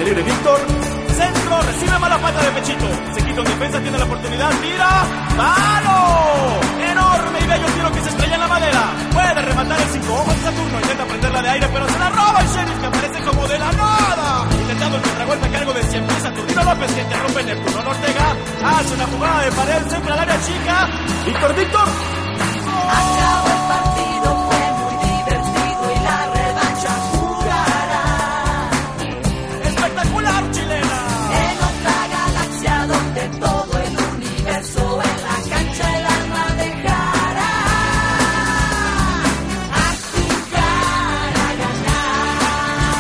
libre Víctor. Centro, recibe mala falta de pechito. Se quita un defensa, tiene la oportunidad, tira. ¡Palo! Enorme y bello tiro que se estrella en la madera. Puede rematar el 5 ojos Saturno. Intenta prenderla de aire, pero se la roba el Sheriff, que aparece como de la nada. Intentando el contragolpe a cargo de 100 pies. Saturnino López, que interrumpe Neptuno Ortega. Hace una jugada de pared, centro al área chica. Víctor. Acabó.